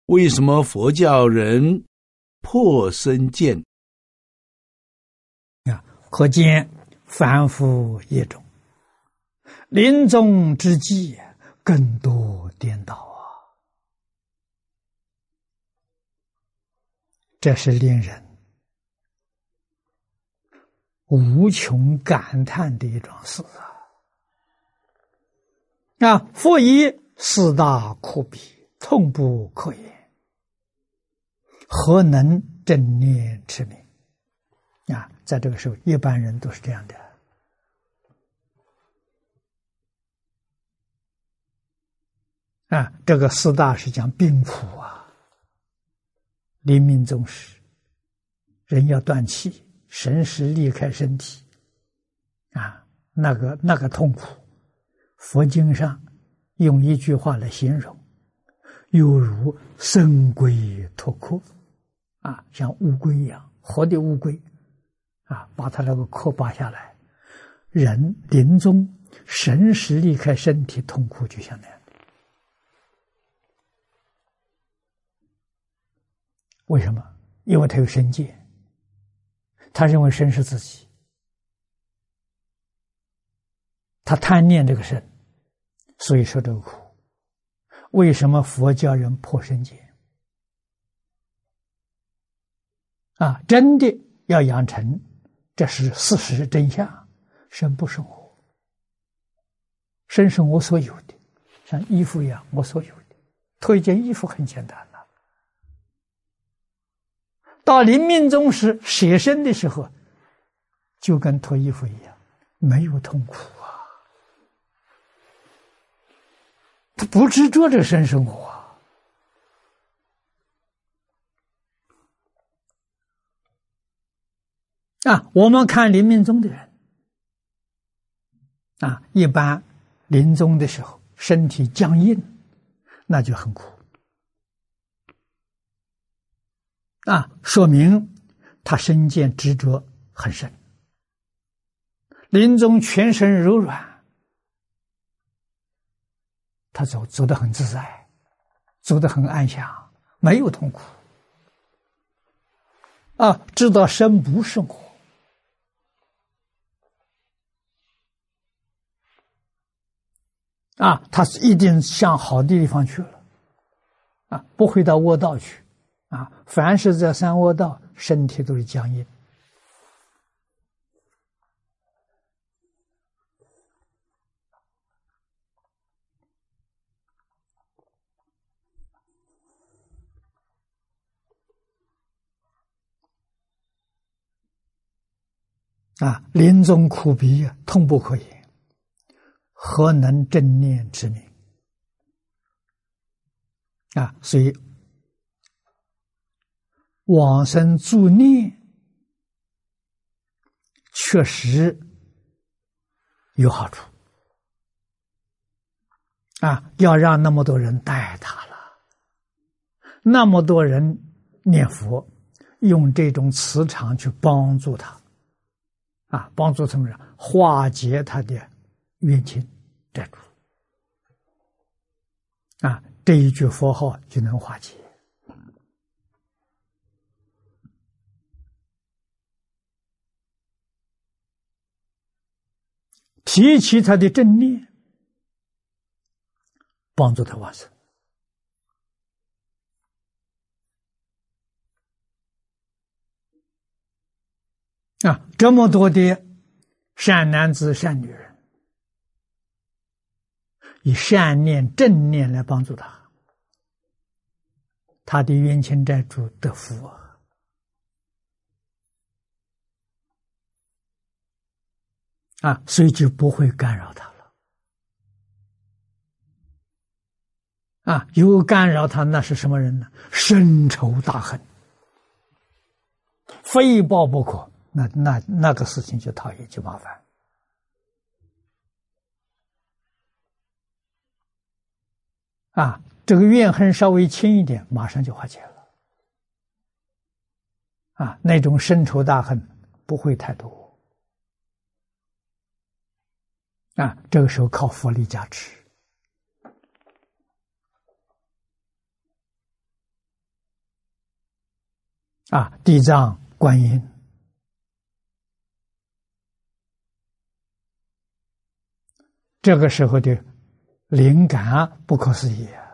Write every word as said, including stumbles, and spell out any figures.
为什么佛教人破身见？ 啊，可见凡夫业种，临终之际更多颠倒啊！这是令人无穷感叹的一桩事啊！啊，复以四大苦彼，痛不可言，何能正念持名？啊，在这个时候，一般人都是这样的。啊，这个四大是讲病苦啊，临命终时，人要断气，神识离开身体，啊，那个那个痛苦，佛经上用一句话来形容，犹如生龟脱壳，啊，像乌龟一样，活的乌龟，啊，把它那个壳拔下来，人临终神识离开身体，痛苦就像那样。为什么？因为他有身见，他认为身是自己，他贪念这个身，所以受这个苦。为什么佛教人破身见？啊，真的要养成，这是事实真相。身不是我，身是我所有的，像衣服一样，我所有的。脱一件衣服很简单了，到临命终时舍身的时候，就跟脱衣服一样，没有痛苦啊。他不执着这身是我啊。啊，我们看临命终的人啊，一般临终的时候身体僵硬，那就很苦啊，说明他身见执着很深。临终全身柔软，他走走得很自在，走得很安详，没有痛苦啊，知道身不是我啊，他一定向好的地方去了啊，不会到恶道去啊。凡是在三恶道，身体都是僵硬。啊，临终苦逼，痛不可言，何能正念持名？啊，所以往生助念确实有好处啊！要让那么多人带他了，那么多人念佛，用这种磁场去帮助他。啊，帮助什么人化解他的冤亲债主啊，这一句佛号就能化解。提起他的正念，帮助他往生啊！这么多的善男子善女人，以善念正念来帮助他，他的冤亲债主得福啊！啊，所以就不会干扰他了。啊，有干扰他，那是什么人呢？深仇大恨，非报不可。那那那个事情就讨厌，就麻烦啊！这个怨恨稍微轻一点，马上就化解了啊！那种深仇大恨不会太多啊！这个时候靠佛力加持啊，地藏观音，这个时候的灵感不可思议啊！